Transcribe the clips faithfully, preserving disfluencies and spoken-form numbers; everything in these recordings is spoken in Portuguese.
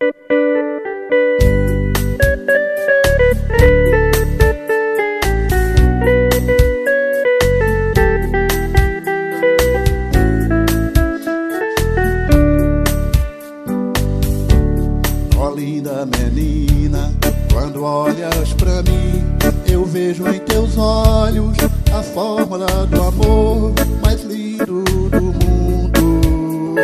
Linda menina, quando olhas pra mim, eu vejo em teus olhos a fórmula do amor mais lindo do mundo.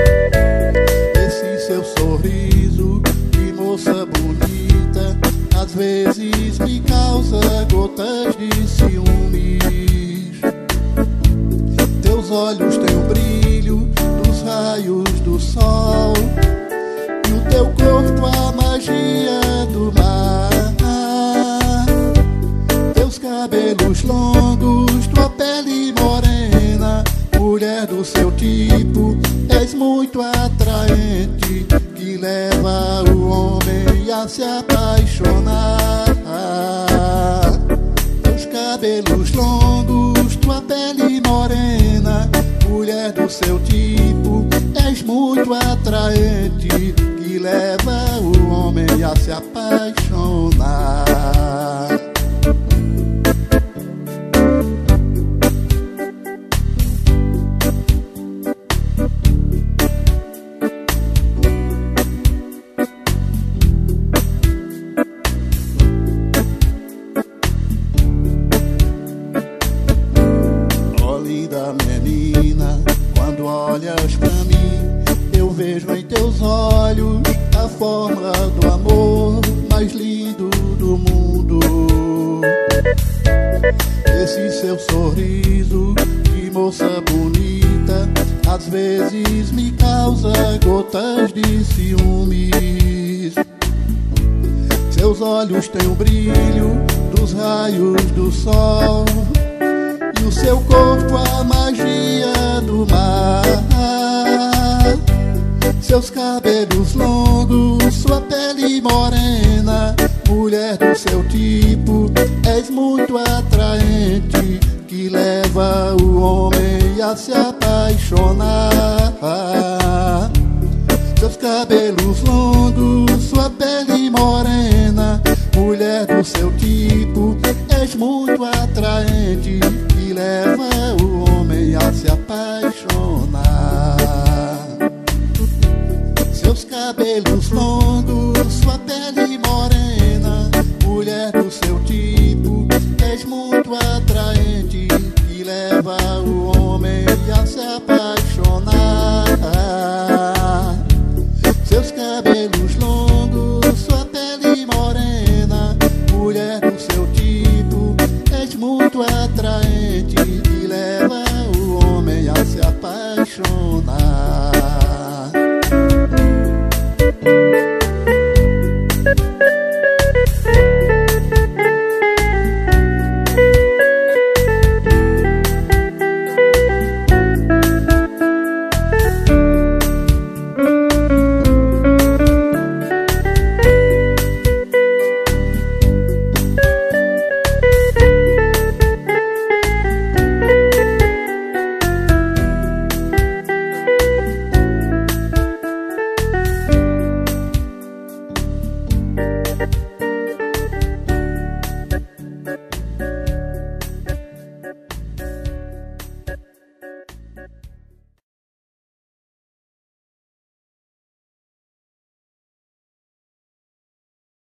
Esse seu sorriso de moça bonita às vezes me causa gotas de ciúmes. Teus olhos têm o brilho dos raios do sol, teu corpo a magia do mar. Teus cabelos longos, tua pele morena, mulher do seu tipo, és muito atraente, que leva o homem a se apaixonar. Teus cabelos longos, tua pele morena, mulher do seu tipo, és muito atraente, que leva o homem a se apaixonar. Oh, linda menina, quando olhas pra mim, eu vejo em teus olhos a fórmula do amor mais lindo do mundo. Esse seu sorriso de moça bonita às vezes me causa gotas de ciúmes. Seus olhos têm o brilho dos raios do sol, e o seu corpo a magia do mar. Seus cabelos longos, sua pele morena, mulher do seu tipo, és muito atraente, que leva o homem a se apaixonar. Seus cabelos longos, sua pele morena, mulher do seu tipo, és muito atraente, que leva o homem a se apaixonar. Seus cabelos longos, sua pele morena, mulher do seu tipo, és muito atraente, que leva o homem a se apaixonar. Seus cabelos longos, sua pele morena, mulher do seu tipo, és muito atraente, que leva o homem a se apaixonar.